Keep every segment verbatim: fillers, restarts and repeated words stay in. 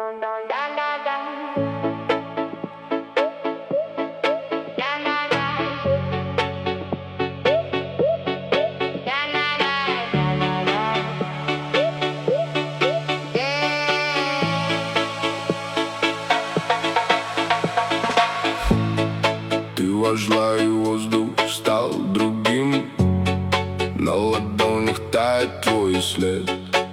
Ты вошла, и воздух стал другим. На ладонях тает твой след.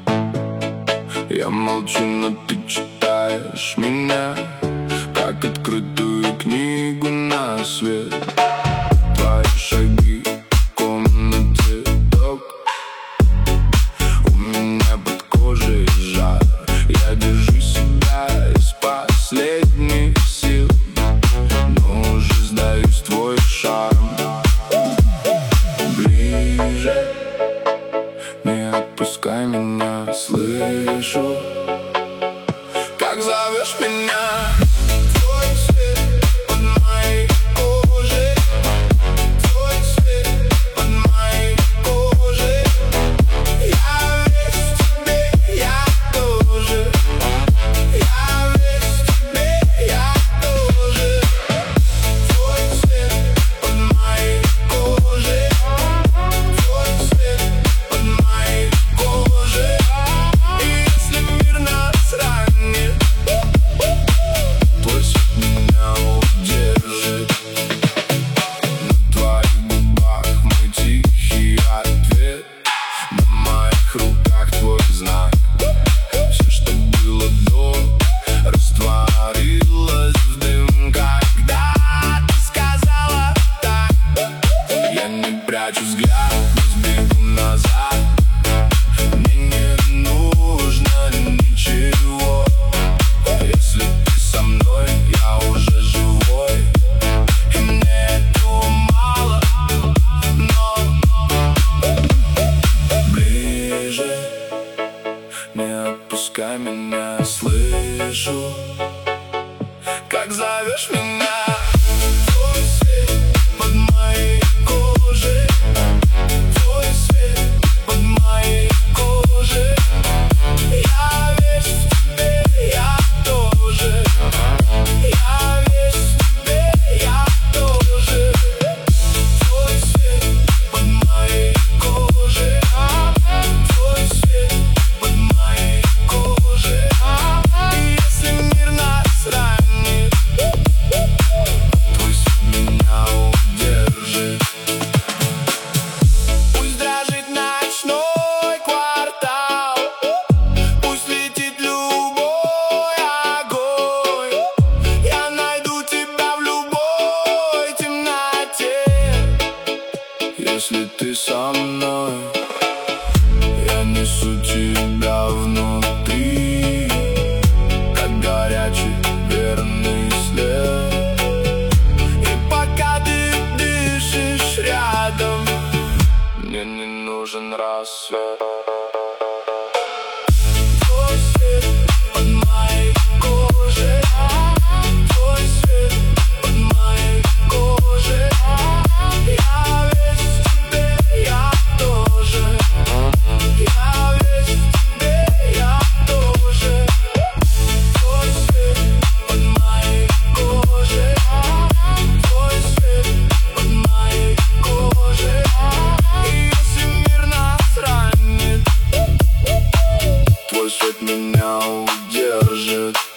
Я молчу, но ты читаешь меня, как открытую книгу на свет. Твои шаги в комнате ток, у меня под кожей жар. Я держу себя из последних сил, но уже сдаюсь в твой шарм. Ближе, не отпускай меня, слышу, как зовешь меня. Твой свет под моей кожей, твой свет под моей кожей. Я весь в тебе, я тоже. Я весь в тебе, я тоже. Твой свет под моей кожей, твой свет под моей кожей. И если мир нас ранит, твой свет меня удержит. На твоих губах мой тихий ответ, на моих руках твой знак. Все, что было до, растворилось в дымках. Когда ты сказала так, я не прячу взгляд, не сбегу назад. Мне не нужно ничего, если ты со мной, я уже живой. И мне этого мало, но ближе, не отпускай меня, слышу, как зовешь меня. Твой свет под моей кожей, твой свет под моей кожей. Я весь в тебе, я тоже. Я весь в тебе, я тоже. Твой свет под моей кожей, твой свет под моей кожей. И если мир нас ранит, твой свет меня удержит. Пусть дрожит ночной квартал, пусть летит любой огонь. Я найду тебя в любой темноте, если ты со мной. Я несу тебя внутри, как горячий верный след. И пока ты дышишь рядом, мне не нужен рассвет. Твой свет под моей кожей, твой свет под моей кожей. Я весь в тебе, я тоже. Я весь в тебе, я тоже. Твой свет под моей кожей, твой свет под моей кожей. И если мир нас ранит, твой свет меня удержит.